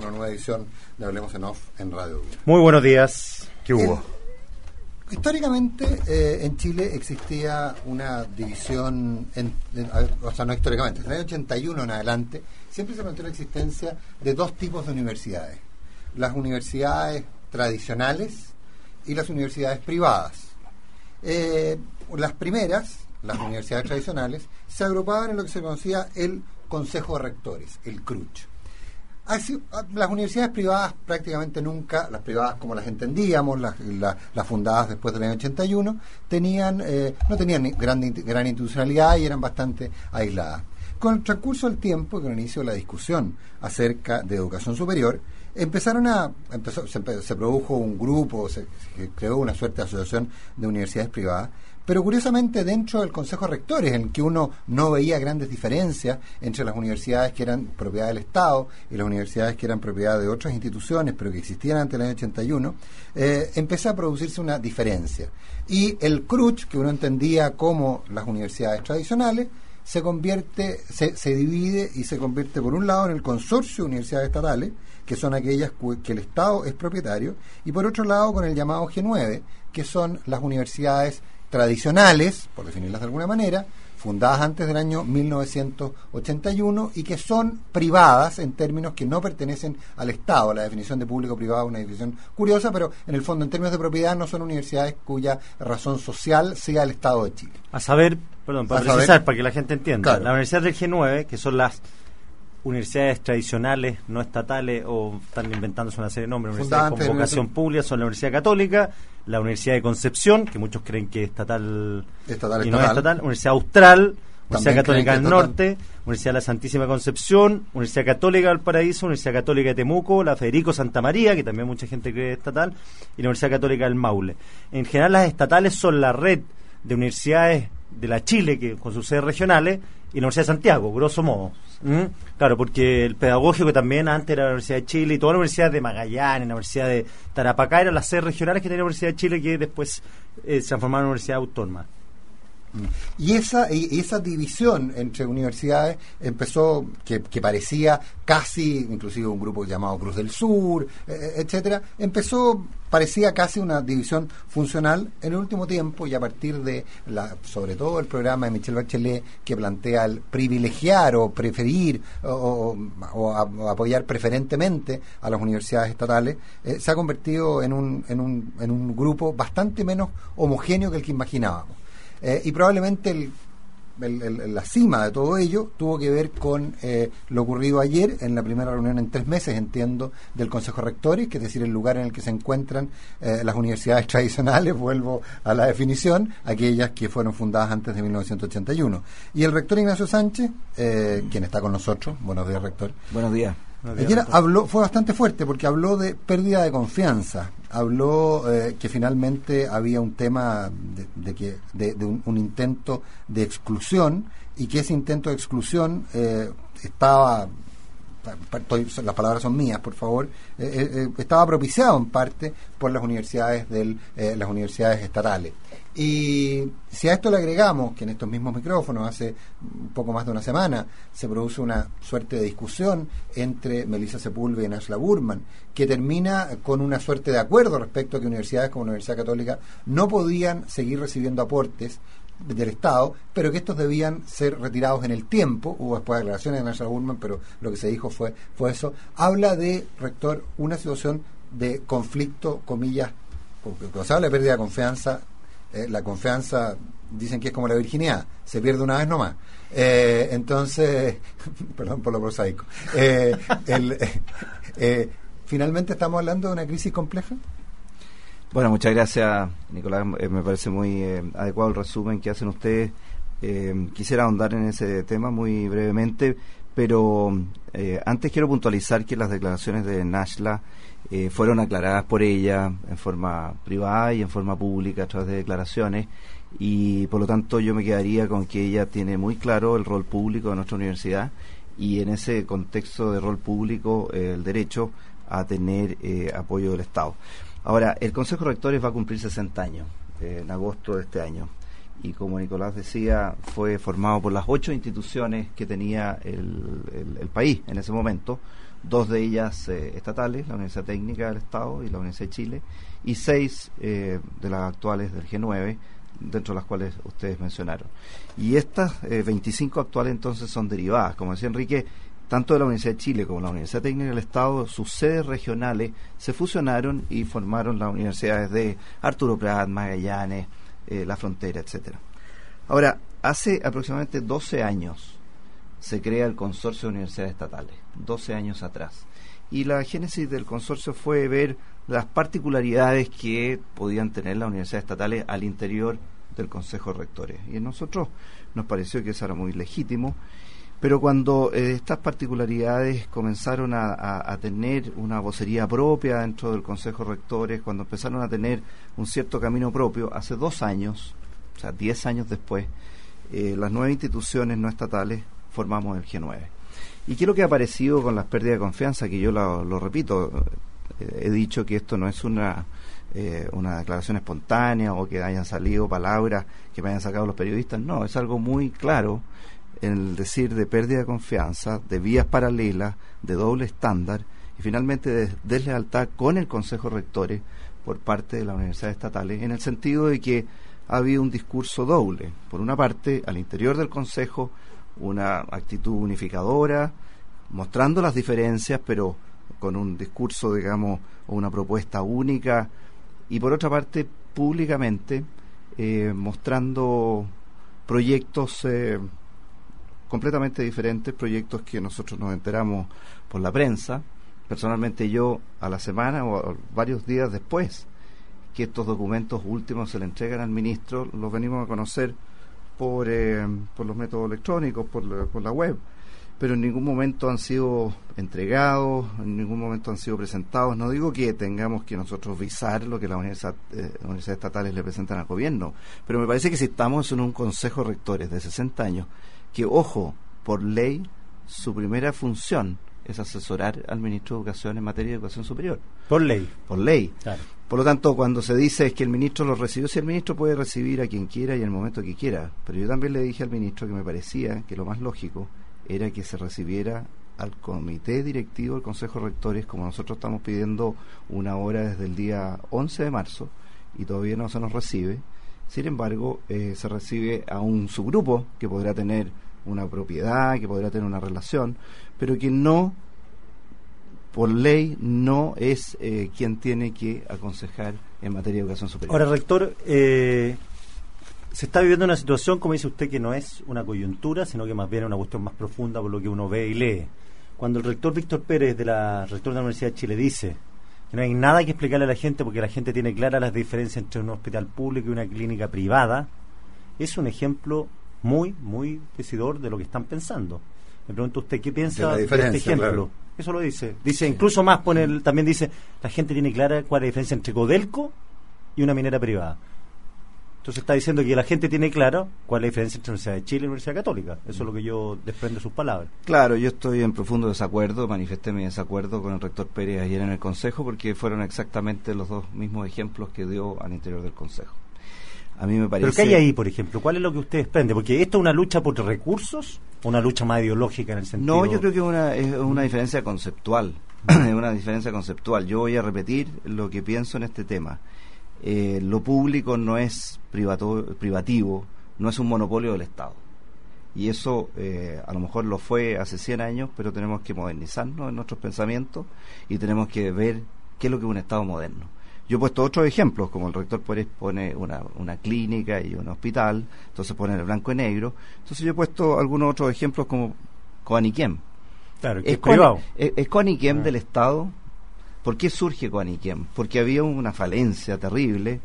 una nueva edición de Hablemos en Off en Radio Duna. Muy buenos días. ¿Qué hubo? Históricamente en Chile existía una división, o sea, no históricamente, desde el año 81 en adelante, siempre se planteó la existencia de dos tipos de universidades: las universidades tradicionales y las universidades privadas. Las primeras, las universidades tradicionales, se agrupaban en lo que se conocía el Consejo de Rectores, el CRUCH. Así, las universidades privadas prácticamente nunca, las privadas como las entendíamos, las fundadas después del año 81, no tenían gran institucionalidad y eran bastante aisladas. Con el transcurso del tiempo y con el inicio de la discusión acerca de educación superior, se produjo un grupo, se creó una suerte de asociación de universidades privadas, pero curiosamente dentro del Consejo de Rectores, en el que uno no veía grandes diferencias entre las universidades que eran propiedad del Estado y las universidades que eran propiedad de otras instituciones, pero que existían antes del año 81, empezó a producirse una diferencia. Y el CRUCH, que uno entendía como las universidades tradicionales, se divide y se convierte por un lado en el consorcio de universidades estatales, que son aquellas que el Estado es propietario, y por otro lado con el llamado G9, que son las universidades tradicionales, por definirlas de alguna manera, fundadas antes del año 1981 y que son privadas en términos que no pertenecen al Estado. La definición de público-privado es una definición curiosa, pero en el fondo, en términos de propiedad, no son universidades cuya razón social sea el Estado de Chile. Para precisar, para que la gente entienda, claro. La Universidad del G9, que son las universidades tradicionales, no estatales, o están inventándose una serie de nombres, universidades con vocación pública, son la Universidad Católica, la Universidad de Concepción, que muchos creen que es estatal y no es estatal, Universidad Austral, Universidad Católica del Norte, Universidad de la Santísima Concepción, Universidad Católica del Paraíso, Universidad Católica de Temuco, la Federico Santa María, que también mucha gente cree estatal, y la Universidad Católica del Maule. En general, las estatales son la red de universidades de la Chile, que con sus sedes regionales, y la Universidad de Santiago, grosso modo. Claro, porque el pedagógico también antes era la Universidad de Chile, y toda la Universidad de Magallanes, la Universidad de Tarapacá eran las sedes regionales que tenía la Universidad de Chile, que después se transformaron en universidad autónoma. Y esa división entre universidades empezó, que parecía casi, inclusive un grupo llamado Cruz del Sur, etcétera, parecía casi una división funcional en el último tiempo, y a partir de sobre todo el programa de Michelle Bachelet, que plantea el privilegiar o preferir o apoyar preferentemente a las universidades estatales, se ha convertido en un grupo bastante menos homogéneo que el que imaginábamos. Y probablemente la cima de todo ello tuvo que ver con lo ocurrido ayer en la primera reunión en 3 meses, entiendo, del Consejo de Rectores, que es decir, el lugar en el que se encuentran las universidades tradicionales, vuelvo a la definición, aquellas que fueron fundadas antes de 1981. Y el rector Ignacio Sánchez, quien está con nosotros, buenos días, rector. Buenos días. Ayer fue bastante fuerte porque habló de pérdida de confianza, habló que finalmente había un tema de un intento de exclusión, y que ese intento de exclusión las palabras son mías, por favor, estaba propiciado en parte por las universidades las universidades estatales. Y si a esto le agregamos que en estos mismos micrófonos hace un poco más de una semana se produce una suerte de discusión entre Melissa Sepúlveda y Nájila Burman, que termina con una suerte de acuerdo respecto a que universidades como la Universidad Católica no podían seguir recibiendo aportes del Estado, pero que estos debían ser retirados en el tiempo. Hubo después declaraciones de Nájila Burman, pero lo que se dijo fue eso. Habla de, rector, una situación de conflicto, comillas, porque cuando se habla de pérdida de confianza, la confianza dicen que es como la virginidad, se pierde una vez nomás. Entonces, perdón por lo prosaico, finalmente estamos hablando de una crisis compleja. Bueno, muchas gracias, Nicolás. Me parece muy adecuado el resumen que hacen ustedes. Quisiera ahondar en ese tema muy brevemente, pero antes quiero puntualizar que las declaraciones de Nájila fueron aclaradas por ella en forma privada y en forma pública a través de declaraciones, y por lo tanto yo me quedaría con que ella tiene muy claro el rol público de nuestra universidad, y en ese contexto de rol público el derecho a tener apoyo del Estado. Ahora, el Consejo de Rectores va a cumplir 60 años en agosto de este año, y como Nicolás decía, fue formado por las 8 instituciones que tenía el país en ese momento, 2 de ellas estatales, la Universidad Técnica del Estado y la Universidad de Chile, y 6 de las actuales del G9, dentro de las cuales ustedes mencionaron. Y estas 25 actuales entonces son derivadas, como decía Enrique, tanto de la Universidad de Chile como la Universidad Técnica del Estado, sus sedes regionales se fusionaron y formaron las universidades de Arturo Prat, Magallanes, La Frontera, etcétera. Ahora, hace aproximadamente 12 años se crea el Consorcio de Universidades Estatales, 12 años atrás. Y la génesis del consorcio fue ver las particularidades que podían tener las universidades estatales al interior del Consejo de Rectores. Y a nosotros nos pareció que eso era muy legítimo, pero cuando estas particularidades comenzaron a tener una vocería propia dentro del Consejo de Rectores, cuando empezaron a tener un cierto camino propio, hace 2 años, o sea, 10 años después, las 9 instituciones no estatales formamos el G9. ¿Y qué es lo que ha aparecido con las pérdidas de confianza? Que yo lo repito, he dicho que esto no es una declaración espontánea o que hayan salido palabras que me hayan sacado los periodistas. No, es algo muy claro en el decir de pérdida de confianza, de vías paralelas, de doble estándar y finalmente de deslealtad con el Consejo de Rectores por parte de las universidades estatales, en el sentido de que ha habido un discurso doble. Por una parte, al interior del Consejo, una actitud unificadora, mostrando las diferencias, pero con un discurso, digamos, o una propuesta única, y por otra parte, públicamente, mostrando proyectos completamente diferentes, proyectos que nosotros nos enteramos por la prensa, personalmente yo a la semana o varios días después que estos documentos últimos se le entregan al ministro, los venimos a conocer por los métodos electrónicos, por la web, pero en ningún momento han sido entregados, en ningún momento han sido presentados. No digo que tengamos que nosotros visar lo que las universidades estatales le presentan al gobierno, pero me parece que si estamos en un consejo de rectores de 60 años, que, ojo, por ley, su primera función es asesorar al ministro de Educación en materia de educación superior. Por ley. Por ley. Claro. Por lo tanto, cuando se dice que el ministro lo recibió, si el ministro puede recibir a quien quiera y en el momento que quiera, pero yo también le dije al ministro que me parecía que lo más lógico era que se recibiera al comité directivo del Consejo de Rectores, como nosotros estamos pidiendo una hora desde el día 11 de marzo, y todavía no se nos recibe. Sin embargo, se recibe a un subgrupo que podrá tener una propiedad, que podrá tener una relación, pero que no, por ley, no es quien tiene que aconsejar en materia de educación superior. Ahora, rector, se está viviendo una situación, como dice usted, que no es una coyuntura, sino que más bien es una cuestión más profunda por lo que uno ve y lee. Cuando el rector Víctor Pérez, rector de la Universidad de Chile, dice que no hay nada que explicarle a la gente porque la gente tiene claras las diferencias entre un hospital público y una clínica privada, es un ejemplo muy, muy decidor de lo que están pensando. Me pregunta usted, ¿qué piensa de este ejemplo? Claro. Eso lo dice. Dice, sí. Incluso más, también dice, la gente tiene clara cuál es la diferencia entre Codelco y una minera privada. Entonces está diciendo que la gente tiene claro cuál es la diferencia entre la Universidad de Chile y la Universidad Católica. Eso es lo que yo desprendo de sus palabras. Claro, yo estoy en profundo desacuerdo, manifesté mi desacuerdo con el rector Pérez ayer en el Consejo, porque fueron exactamente los dos mismos ejemplos que dio al interior del Consejo. A mí me parece... ¿Pero qué hay ahí, por ejemplo? ¿Cuál es lo que usted desprende? Porque esto es una lucha por recursos o una lucha más ideológica en el sentido... No, yo creo que es una diferencia conceptual. Es una diferencia conceptual. Yo voy a repetir lo que pienso en este tema. Lo público no es privativo, no es un monopolio del Estado. Y eso a lo mejor lo fue hace 100 años, pero tenemos que modernizarnos en nuestros pensamientos y tenemos que ver qué es lo que es un Estado moderno. Yo he puesto otros ejemplos, como el rector Pérez pone una clínica y un hospital, entonces pone el blanco y negro. Entonces yo he puesto algunos otros ejemplos como Coaniquem. Claro, que es privado. ¿Es Coaniquem del Estado? ¿Por qué surge Coaniquem? Porque había una falencia terrible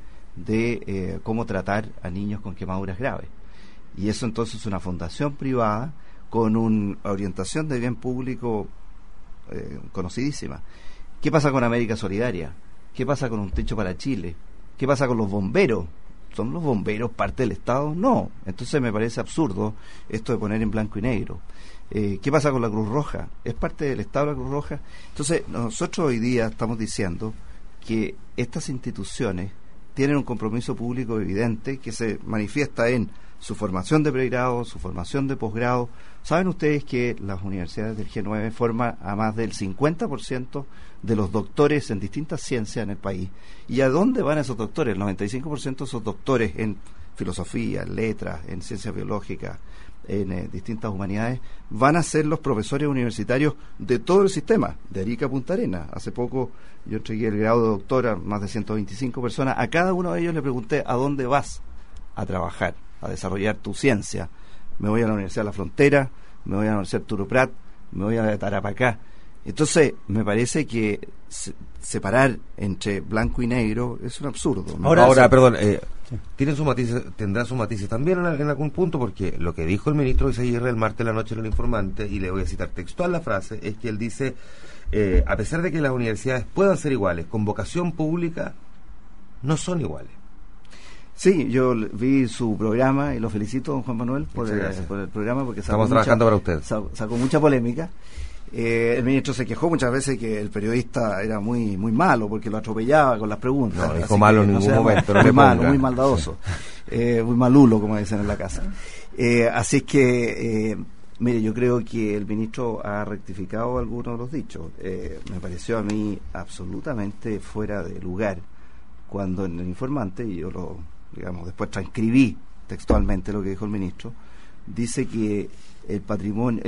de cómo tratar a niños con quemaduras graves. Y eso entonces es una fundación privada con una orientación de bien público conocidísima. ¿Qué pasa con América Solidaria? ¿Qué pasa con Un Techo para Chile? ¿Qué pasa con los bomberos? ¿Son los bomberos parte del Estado? No. Entonces me parece absurdo esto de poner en blanco y negro. ¿Qué pasa con la Cruz Roja? ¿Es parte del Estado la Cruz Roja? Entonces nosotros hoy día estamos diciendo que estas instituciones tienen un compromiso público evidente que se manifiesta en su formación de pregrado, su formación de posgrado. ¿Saben ustedes que las universidades del G9 forman a más del 50% de los doctores en distintas ciencias en el país? ¿Y a dónde van esos doctores? El 95% de esos doctores en filosofía, en letras, en ciencias biológicas, en distintas humanidades, van a ser los profesores universitarios de todo el sistema, de Arica a Punta Arenas. Hace poco yo entregué el grado de doctor a más de 125 personas. A cada uno de ellos le pregunté: ¿a dónde vas a trabajar, a desarrollar tu ciencia? Me voy a la Universidad de la Frontera, me voy a la Universidad Arturo Prat, me voy a la de Tarapacá. Entonces, me parece que separar entre blanco y negro es un absurdo, ¿no? Ahora, perdón, tendrá sus matices también en algún punto, porque lo que dijo el ministro Isaguirre el martes de la noche en El Informante, y le voy a citar textual la frase, es que él dice, a pesar de que las universidades puedan ser iguales, con vocación pública, no son iguales. Sí, yo vi su programa y lo felicito, don Juan Manuel, por el programa, porque estamos trabajando para usted. Sacó mucha polémica. El ministro se quejó muchas veces que el periodista era muy malo porque lo atropellaba con las preguntas. No dijo malo en ningún momento. Muy malo, muy maldadoso, muy malulo, como dicen en la casa. Así que, mire, yo creo que el ministro ha rectificado algunos de los dichos. Me pareció a mí absolutamente fuera de lugar cuando en El Informante, y yo después transcribí textualmente lo que dijo el ministro, dice que el patrimonio,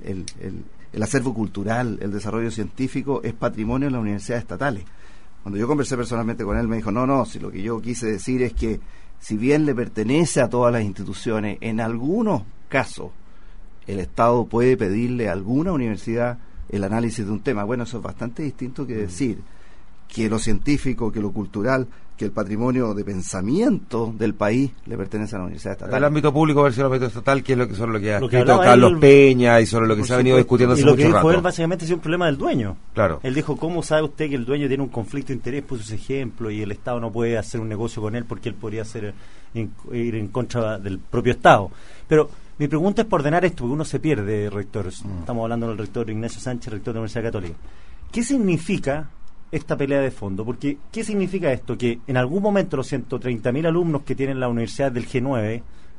el acervo cultural, el desarrollo científico es patrimonio de las universidades estatales. Cuando yo conversé personalmente con él, me dijo, no, si lo que yo quise decir es que si bien le pertenece a todas las instituciones, en algunos casos el Estado puede pedirle a alguna universidad el análisis de un tema. Bueno, eso es bastante distinto que decir que lo científico, que lo cultural, que el patrimonio de pensamiento del país le pertenece a la universidad estatal. El ámbito público versus el ámbito estatal, que es lo que ha escrito Carlos Peña y sobre lo que se ha venido discutiendo hace mucho rato. Y lo que dijo él básicamente es un problema del dueño. Claro. Él dijo, ¿cómo sabe usted que el dueño tiene un conflicto de interés? Puso ese ejemplo, y el Estado no puede hacer un negocio con él porque él podría ir en contra del propio Estado. Pero mi pregunta es por ordenar esto, porque uno se pierde, rector. Estamos hablando del rector Ignacio Sánchez, rector de la Universidad Católica. ¿Qué significa esta pelea de fondo? Porque, ¿qué significa esto? Que en algún momento los 130.000 alumnos que tienen la universidad del G9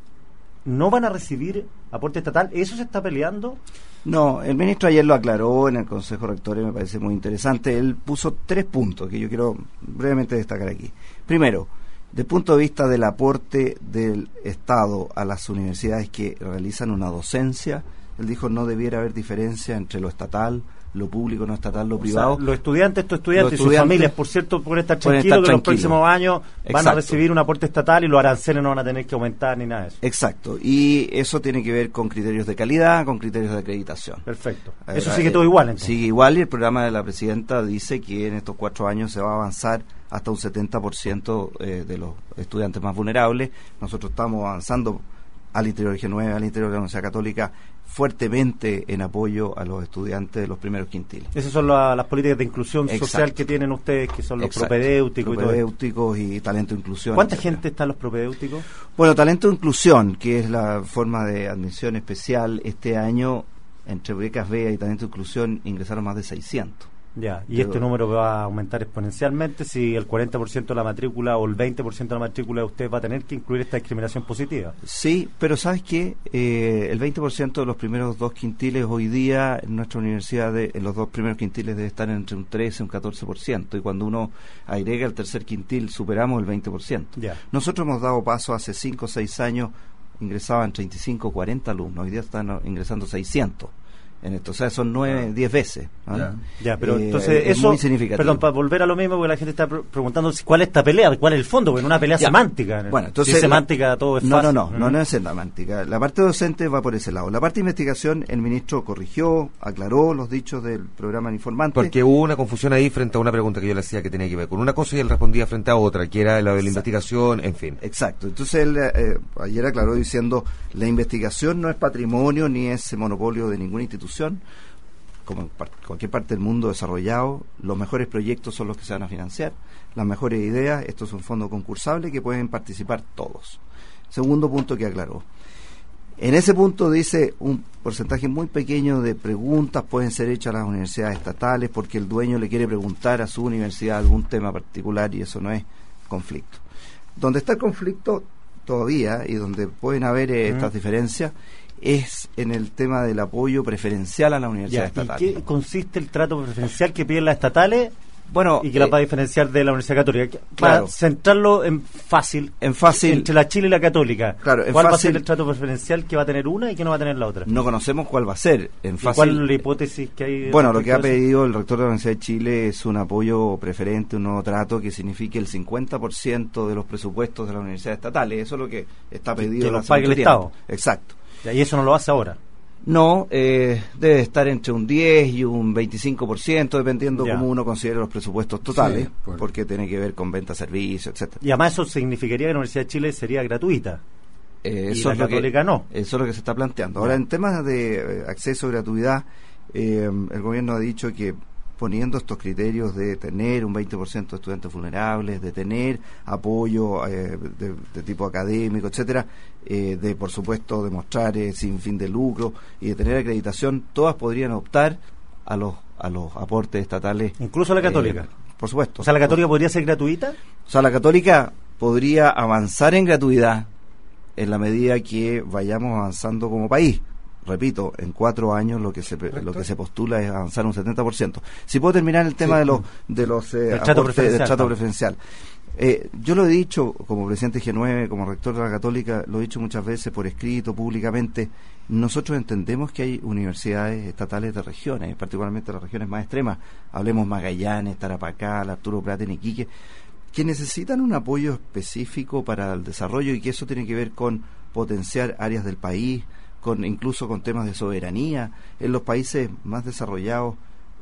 no van a recibir aporte estatal. ¿Eso se está peleando? No, el ministro ayer lo aclaró en el Consejo Rector y me parece muy interesante. Él puso 3 puntos que yo quiero brevemente destacar aquí. Primero, desde el punto de vista del aporte del Estado a las universidades que realizan una docencia, él dijo no debiera haber diferencia entre lo estatal, lo público, no estatal, lo privado. O sea, los estudiantes y sus familias, por cierto, pueden estar tranquilos que los próximos años van a recibir un aporte estatal y los aranceles no van a tener que aumentar ni nada de eso. Exacto, y eso tiene que ver con criterios de calidad, con criterios de acreditación. Perfecto. Eso sigue todo igual, entonces. Sigue igual, y el programa de la presidenta dice que en estos 4 años se va a avanzar hasta un 70% de los estudiantes más vulnerables. Nosotros estamos avanzando al interior del G9, al interior de la Universidad Católica, fuertemente en apoyo a los estudiantes de los primeros quintiles. Esas son las políticas de inclusión social que tienen ustedes, que son los propedéuticos y talento e inclusión. ¿Cuánta gente está en los propedéuticos? Bueno, talento e inclusión, que es la forma de admisión especial, este año entre becas BEA y talento e inclusión ingresaron más de 600. Ya, y este número va a aumentar exponencialmente si el 40% de la matrícula o el 20% de la matrícula de usted va a tener que incluir esta discriminación positiva. Sí, pero ¿sabes qué? El 20% de los primeros 2 quintiles hoy día en nuestra universidad, en los 2 primeros quintiles debe estar entre un 13 y un 14%, y cuando uno agrega el tercer quintil superamos el 20%. Ya. Nosotros hemos dado paso hace 5 o 6 años, ingresaban 35 o 40 alumnos, hoy día están ingresando 600. En esto, o sea, son 9, 10 veces. Ya, pero entonces eso, es muy significativo. Perdón, para volver a lo mismo, porque la gente está preguntando cuál es esta pelea, cuál es el fondo, porque es una pelea semántica. Bueno, entonces si es semántica todo es fácil. No es semántica. La parte docente va por ese lado. La parte de investigación, el ministro corrigió, aclaró los dichos del programa Informante. Porque hubo una confusión ahí frente a una pregunta que yo le hacía que tenía que ver con una cosa y él respondía frente a otra, que era la de la investigación, en fin. Exacto. Entonces él ayer aclaró diciendo, la investigación no es patrimonio ni es monopolio de ninguna institución. Como en cualquier parte del mundo desarrollado, los mejores proyectos son los que se van a financiar, las mejores ideas. Esto es un fondo concursable que pueden participar todos. Segundo punto que aclaró, en ese punto dice un porcentaje muy pequeño de preguntas pueden ser hechas a las universidades estatales porque el dueño le quiere preguntar a su universidad algún tema particular, y eso no es conflicto. Donde está el conflicto todavía y donde pueden haber estas diferencias es en el tema del apoyo preferencial a la universidad estatal. ¿Y qué consiste el trato preferencial que piden las estatales? Bueno, y que la va a diferenciar de la Universidad Católica. Claro. Para centrarlo en fácil, entre la Chile y la Católica. Claro, ¿Cuál va a ser el trato preferencial que va a tener una y que no va a tener la otra? No conocemos cuál va a ser. En fácil, ¿cuál es la hipótesis que hay? Bueno, lo que ha pedido el rector de la Universidad de Chile es un apoyo preferente, un nuevo trato que signifique el 50% de los presupuestos de las universidades estatales. Eso es lo que está pedido. Que lo pague el Estado. Exacto. Y eso no lo hace ahora. No, debe estar entre un 10 y un 25%, dependiendo cómo uno considere los presupuestos totales, porque tiene que ver con venta de servicios, etcétera. Y además eso significaría que la Universidad de Chile sería gratuita. Eso y la Católica no. Eso es lo que se está planteando. Ahora, en temas de acceso, gratuidad, el gobierno ha dicho que poniendo estos criterios de tener un 20% de estudiantes vulnerables, de tener apoyo de tipo académico, etcétera, de por supuesto demostrar sin fin de lucro y de tener acreditación, todas podrían optar a los aportes estatales. Incluso la Católica. Por supuesto. O sea, ¿la Católica podría ser gratuita? O sea, la Católica podría avanzar en gratuidad en la medida que vayamos avanzando como país. Repito, en 4 años lo que se postula es avanzar un 70%. Si puedo terminar el tema de los trato preferencial. Yo lo he dicho como presidente de G9, como rector de la Católica, lo he dicho muchas veces por escrito, públicamente. Nosotros entendemos que hay universidades estatales de regiones, particularmente las regiones más extremas. Hablemos Magallanes, Tarapacá, Arturo Prat en Iquique, que necesitan un apoyo específico para el desarrollo y que eso tiene que ver con potenciar áreas del país, incluso con temas de soberanía. En los países más desarrollados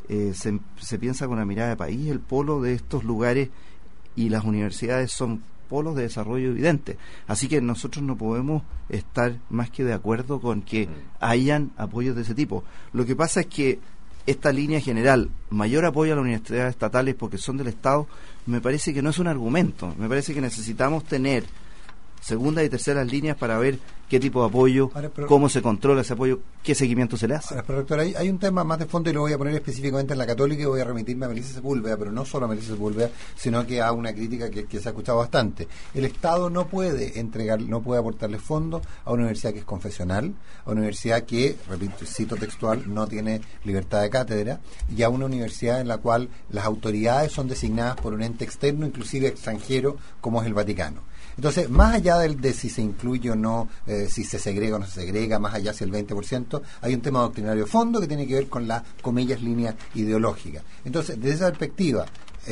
se piensa con una mirada de país. El polo de estos lugares y las universidades son polos de desarrollo evidentes. Así que nosotros no podemos estar más que de acuerdo con que hayan apoyos de ese tipo. Lo que pasa es que esta línea general, mayor apoyo a las universidades estatales porque son del Estado, me parece que no es un argumento. Me parece que necesitamos tener segundas y terceras líneas para ver qué tipo de apoyo, cómo se controla ese apoyo, qué seguimiento se le hace. Pero doctor, hay un tema más de fondo y lo voy a poner específicamente en la Católica y voy a remitirme a Melissa Sepúlveda, pero no solo a Melissa Sepúlveda, sino que a una crítica que se ha escuchado bastante. El Estado no puede aportarle fondos a una universidad que es confesional, a una universidad que, repito, cito textual, no tiene libertad de cátedra, y a una universidad en la cual las autoridades son designadas por un ente externo, inclusive extranjero, como es el Vaticano. Entonces, más allá de si se incluye o no, si se segrega o no se segrega, más allá si el 20%, hay un tema doctrinario de fondo que tiene que ver con la, comillas, línea ideológica. Entonces, desde esa perspectiva,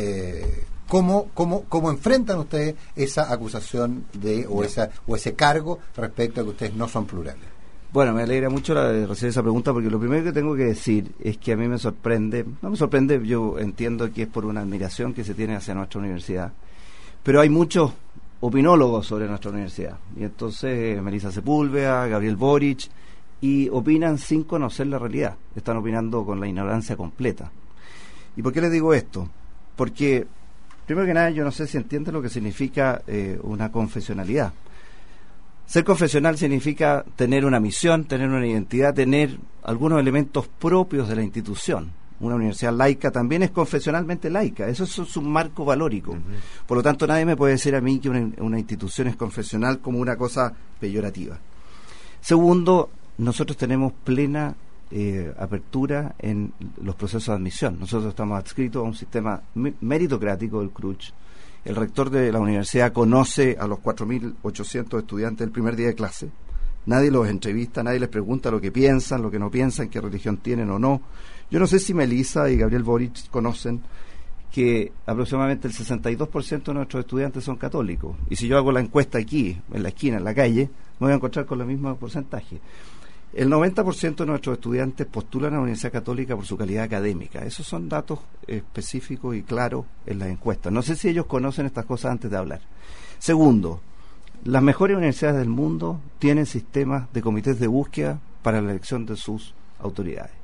¿cómo enfrentan ustedes esa acusación o ese cargo respecto a que ustedes no son plurales? Bueno, me alegra mucho recibir esa pregunta porque lo primero que tengo que decir es que a mí no me sorprende, yo entiendo que es por una admiración que se tiene hacia nuestra universidad, pero hay muchos opinólogos sobre nuestra universidad, y entonces Melissa Sepúlveda, Gabriel Boric, y opinan sin conocer la realidad, están opinando con la ignorancia completa. ¿Y por qué les digo esto? Porque, primero que nada, yo no sé si entienden lo que significa una confesionalidad. Ser confesional significa tener una misión, tener una identidad, tener algunos elementos propios de la institución. Una universidad laica también es confesionalmente laica, eso es un marco valórico. Por lo tanto, nadie me puede decir a mí que una institución es confesional como una cosa peyorativa. Segundo, nosotros tenemos plena apertura en los procesos de admisión. Nosotros estamos adscritos a un sistema meritocrático del CRUCH. El rector de la universidad conoce a los 4.800 estudiantes del primer día de clase. Nadie los entrevista, nadie les pregunta lo que piensan, lo que no piensan, qué religión tienen o no. Yo no sé si Melissa y Gabriel Boric conocen que aproximadamente el 62% de nuestros estudiantes son católicos. Y si yo hago la encuesta aquí, en la esquina, en la calle, me voy a encontrar con el mismo porcentaje. El 90% de nuestros estudiantes postulan a la Universidad Católica por su calidad académica. Esos son datos específicos y claros en las encuestas. No sé si ellos conocen estas cosas antes de hablar. Segundo, las mejores universidades del mundo tienen sistemas de comités de búsqueda para la elección de sus autoridades.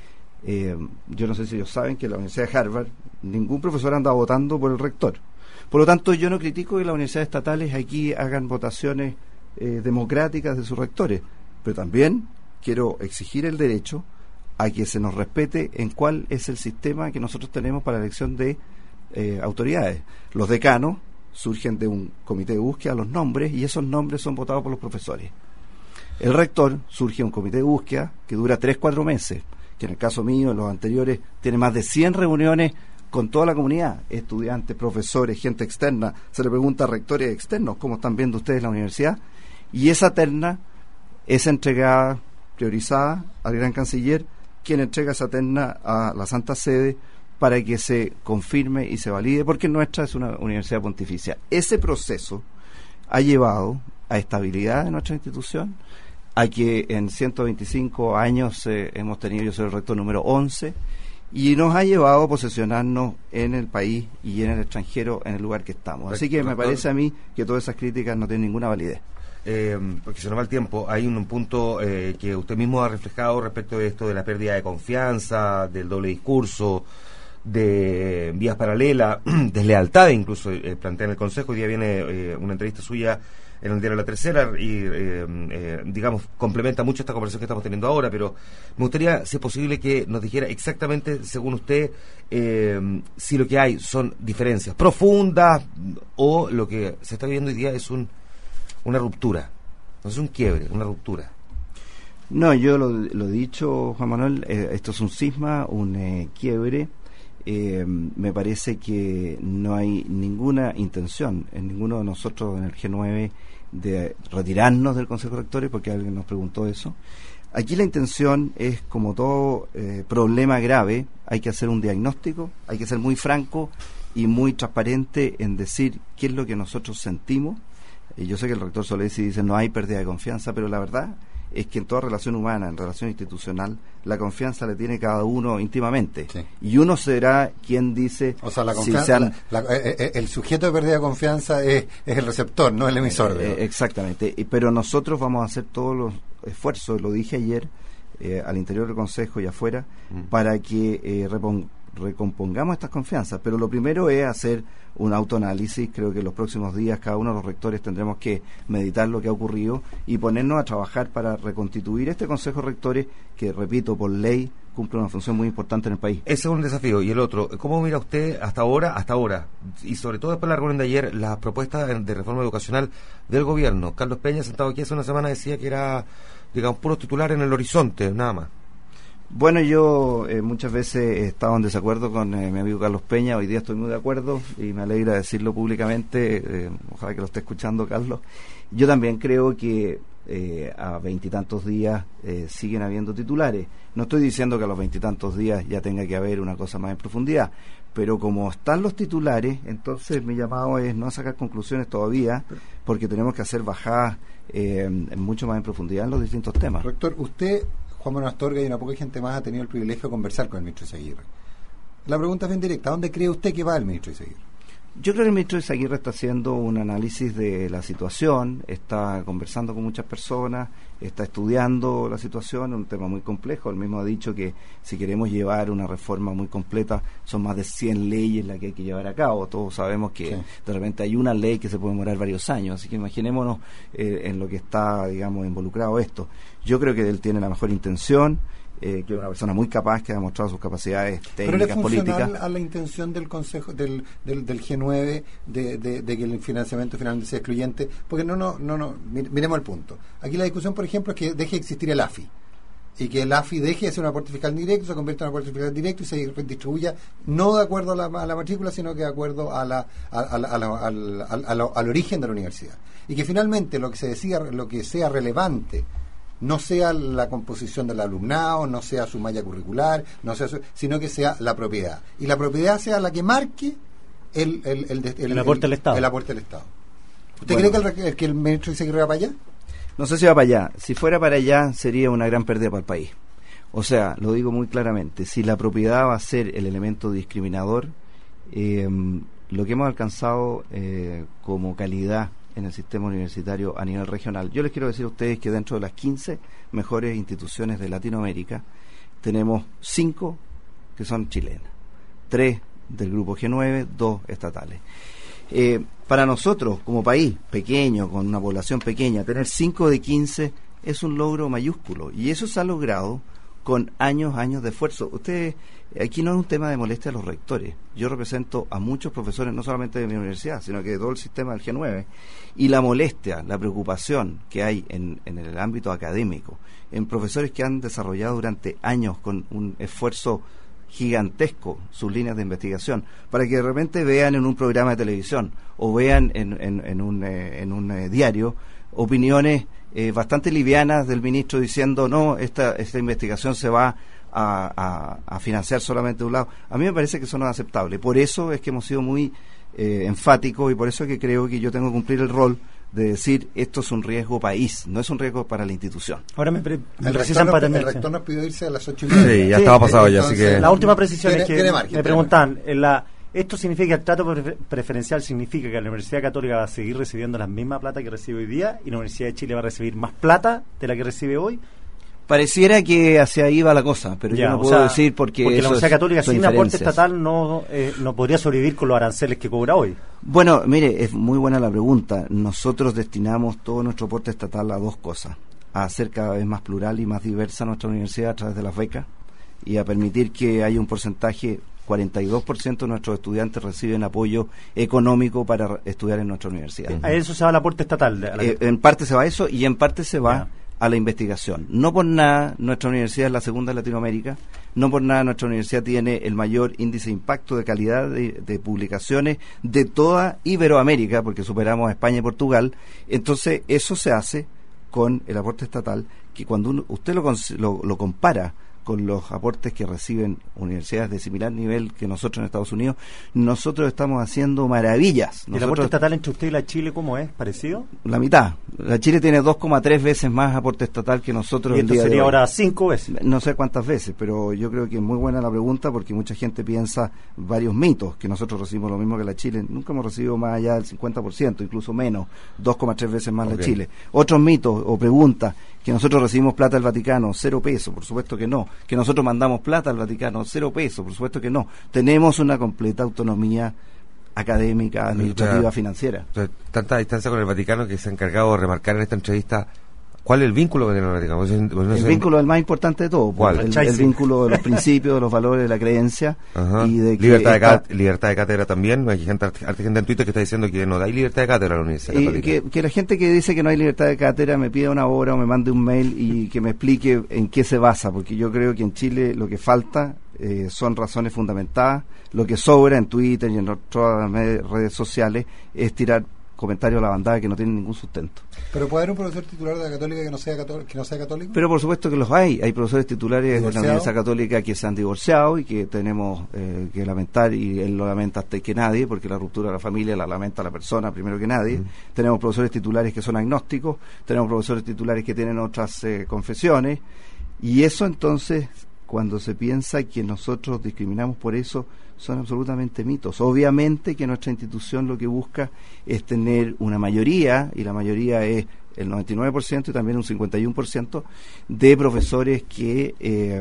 Yo no sé si ellos saben que en la Universidad de Harvard ningún profesor anda votando por el rector. Por lo tanto, yo no critico que las universidades estatales aquí hagan votaciones democráticas de sus rectores, pero también quiero exigir el derecho a que se nos respete en cuál es el sistema que nosotros tenemos para la elección de autoridades. Los decanos surgen de un comité de búsqueda los nombres, y esos nombres son votados por los profesores. El rector surge un comité de búsqueda que dura 3-4 meses, que en el caso mío, en los anteriores, tiene más de 100 reuniones con toda la comunidad, estudiantes, profesores, gente externa. Se le pregunta a rectores externos cómo están viendo ustedes la universidad, y esa terna es entregada, priorizada al gran canciller, quien entrega esa terna a la Santa Sede para que se confirme y se valide, porque nuestra es una universidad pontificia. Ese proceso ha llevado a estabilidad de nuestra institución, a que en 125 años hemos tenido, yo soy el rector número 11, y nos ha llevado a posesionarnos en el país y en el extranjero en el lugar que estamos. Así que me parece a mí que todas esas críticas no tienen ninguna validez. Porque se nos va el tiempo, hay un punto que usted mismo ha reflejado respecto de esto de la pérdida de confianza, del doble discurso, de vías paralelas, deslealtad incluso, plantea en el Consejo. Hoy día viene una entrevista suya en el diario La Tercera y digamos complementa mucho esta conversación que estamos teniendo ahora, pero me gustaría, si es posible, que nos dijera exactamente, según usted, si lo que hay son diferencias profundas o lo que se está viviendo hoy día es una ruptura, no es un quiebre, una ruptura. No, yo lo he dicho, Juan Manuel, esto es un cisma, un quiebre. Me parece que no hay ninguna intención en ninguno de nosotros en el G9 de retirarnos del Consejo de Rectores, porque alguien nos preguntó eso. Aquí la intención es, como todo problema grave, hay que hacer un diagnóstico, hay que ser muy franco y muy transparente en decir qué es lo que nosotros sentimos. Yo sé que el rector Solesi dice no hay pérdida de confianza, pero la verdad es que en toda relación humana, en relación institucional, la confianza la tiene cada uno íntimamente. Sí. Y uno será quien dice... O sea, la confianza, el sujeto de pérdida de confianza es el receptor, no el emisor. Exactamente. Pero nosotros vamos a hacer todos los esfuerzos, lo dije ayer, al interior del Consejo y afuera, para que recompongamos estas confianzas. Pero lo primero es hacer un autoanálisis. Creo que en los próximos días cada uno de los rectores tendremos que meditar lo que ha ocurrido y ponernos a trabajar para reconstituir este Consejo de Rectores que, repito, por ley cumple una función muy importante en el país. Ese es un desafío. Y el otro, ¿cómo mira usted hasta ahora, y sobre todo después de la reunión de ayer, las propuestas de reforma educacional del gobierno? Carlos Peña, sentado aquí hace una semana, decía que era, digamos, puro titular en el horizonte, nada más. Bueno, yo muchas veces he estado en desacuerdo con mi amigo Carlos Peña. Hoy día estoy muy de acuerdo y me alegra decirlo públicamente. Ojalá que lo esté escuchando, Carlos. Yo también creo que a 20 y tantos días siguen habiendo titulares. No estoy diciendo que a los 20 y tantos días ya tenga que haber una cosa más en profundidad, pero como están los titulares, entonces mi llamado es no sacar conclusiones todavía, porque tenemos que hacer bajadas mucho más en profundidad en los distintos temas. Rector, usted, Juan Manuel Astorga y una poca gente más ha tenido el privilegio de conversar con el ministro Izaguirre. La pregunta es bien directa: ¿a dónde cree usted que va el ministro Izaguirre? Yo creo que el ministro Izaguirre está haciendo un análisis de la situación, está conversando con muchas personas, está estudiando la situación, es un tema muy complejo. Él mismo ha dicho que si queremos llevar una reforma muy completa, son más de 100 leyes las que hay que llevar a cabo. Todos sabemos que sí, de repente hay una ley que se puede demorar varios años, así que imaginémonos en lo que está, digamos, involucrado esto. Yo creo que él tiene la mejor intención, que es una persona muy capaz, que ha demostrado sus capacidades técnicas, políticas. ¿Pero a la intención del Consejo, del G9, de que el financiamiento finalmente sea excluyente? Porque no, miremos el punto. Aquí la discusión, por ejemplo, es que deje de existir el AFI, y que el AFI deje de ser un aporte fiscal directo, se convierta en un aporte fiscal directo y se distribuya no de acuerdo a la matrícula, sino que de acuerdo al origen de la universidad. Y que finalmente lo que sea relevante no sea la composición del alumnado, no sea su malla curricular, sino que sea la propiedad. Y la propiedad sea la que marque el aporte del Estado. El aporte del Estado. ¿Usted cree que el ministro Izaguirre va para allá? No sé si va para allá. Si fuera para allá, sería una gran pérdida para el país. O sea, lo digo muy claramente, si la propiedad va a ser el elemento discriminador, lo que hemos alcanzado como calidad en el sistema universitario a nivel regional. Yo les quiero decir a ustedes que dentro de las 15 mejores instituciones de Latinoamérica tenemos 5 que son chilenas, 3 del grupo G9, 2 estatales. Para nosotros, como país pequeño, con una población pequeña, tener 5 de 15 es un logro mayúsculo, y eso se ha logrado con años de esfuerzo. Aquí no es un tema de molestia a los rectores. Yo represento a muchos profesores, no solamente de mi universidad, sino que de todo el sistema del G9, y la molestia, la preocupación que hay en el ámbito académico, en profesores que han desarrollado durante años con un esfuerzo gigantesco sus líneas de investigación, para que de repente vean en un programa de televisión o vean en un diario opiniones bastante livianas del ministro diciendo no, esta investigación se va a financiar solamente de un lado. A mí me parece que eso no es aceptable. Por eso es que hemos sido muy enfáticos y por eso es que creo que yo tengo que cumplir el rol de decir esto es un riesgo país, no es un riesgo para la institución. Ahora el rector nos pidió irse a las 8:30. Sí, ya estaba pasado ya, así que... La última precisión es que me preguntan, ¿esto significa que el trato preferencial significa que la Universidad Católica va a seguir recibiendo la misma plata que recibe hoy día y la Universidad de Chile va a recibir más plata de la que recibe hoy? Pareciera que hacia ahí va la cosa, pero ya, yo no puedo decir porque la Universidad Católica sin aporte estatal no podría sobrevivir con los aranceles que cobra hoy. Bueno, mire, es muy buena la pregunta. Nosotros destinamos todo nuestro aporte estatal a dos cosas: a hacer cada vez más plural y más diversa nuestra universidad a través de las becas y a permitir que haya un porcentaje, 42% de nuestros estudiantes reciben apoyo económico para estudiar en nuestra universidad. ¿A eso se va el aporte estatal? En parte se va a eso y en parte se va a la investigación. No por nada nuestra universidad es la segunda en Latinoamérica, no por nada nuestra universidad tiene el mayor índice de impacto de calidad de publicaciones de toda Iberoamérica, porque superamos a España y Portugal. Entonces eso se hace con el aporte estatal, que cuando usted lo compara con los aportes que reciben universidades de similar nivel que nosotros en Estados Unidos, nosotros estamos haciendo maravillas. ¿El aporte estatal entre usted y la Chile cómo es? ¿Parecido? La mitad. La Chile tiene 2,3 veces más aporte estatal que nosotros. ¿Y esto sería ahora 5 veces? No sé cuántas veces, pero yo creo que es muy buena la pregunta porque mucha gente piensa varios mitos, que nosotros recibimos lo mismo que la Chile. Nunca hemos recibido más allá del 50%, incluso menos, 2,3 veces más la Chile. Otros mitos o preguntas, que nosotros recibimos plata del Vaticano, 0 pesos, por supuesto que no. Que nosotros mandamos plata al Vaticano, 0 pesos, por supuesto que no. Tenemos una completa autonomía académica, administrativa, financiera. Tanta distancia con el Vaticano que se ha encargado de remarcar en esta entrevista. ¿Cuál es el vínculo que tiene el Vaticano? El vínculo es el más importante de todo. ¿Cuál? El vínculo de los principios, de los valores, de la creencia. Y de que libertad de cátedra también. Hay gente en Twitter que está diciendo que no hay libertad de cátedra a la Universidad Católica. Que la gente que dice que no hay libertad de cátedra me pida una hora o me mande un mail y que me explique en qué se basa, porque yo creo que en Chile lo que falta son razones fundamentadas. Lo que sobra en Twitter y en otras redes sociales es tirar comentarios a la bandada que no tienen ningún sustento. ¿Pero puede haber un profesor titular de la Católica que no sea católico? Pero por supuesto que los hay. Hay profesores titulares de la Universidad Católica que se han divorciado y que tenemos que lamentar, y él lo lamenta hasta que nadie, porque la ruptura de la familia la lamenta la persona primero que nadie. Tenemos profesores titulares que son agnósticos, tenemos profesores titulares que tienen otras confesiones, y eso entonces, cuando se piensa que nosotros discriminamos por eso, son absolutamente mitos. Obviamente que nuestra institución lo que busca es tener una mayoría, y la mayoría es el 99% y también un 51% de profesores que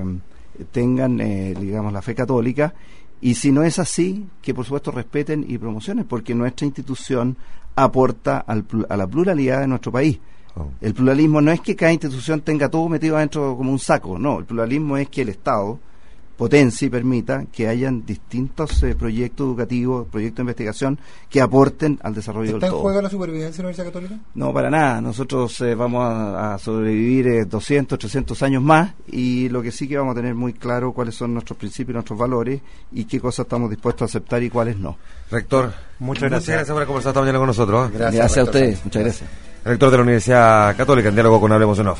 tengan, digamos, la fe católica, y si no es así, que por supuesto respeten y promocionen, porque nuestra institución aporta a la pluralidad de nuestro país. El pluralismo no es que cada institución tenga todo metido adentro como un saco, no, el pluralismo es que el Estado potencie y permita que hayan distintos proyectos educativos, proyectos de investigación que aporten al desarrollo del todo. ¿Está en juego la supervivencia de la Universidad Católica? No, para nada. Nosotros vamos a sobrevivir 200, 300 años más, y lo que sí que vamos a tener muy claro cuáles son nuestros principios, nuestros valores, y qué cosas estamos dispuestos a aceptar y cuáles no. Rector, muchas gracias por haber conversado esta mañana con nosotros. Gracias a ustedes, muchas gracias. Rector de la Universidad Católica, en diálogo con Hablemos en Off.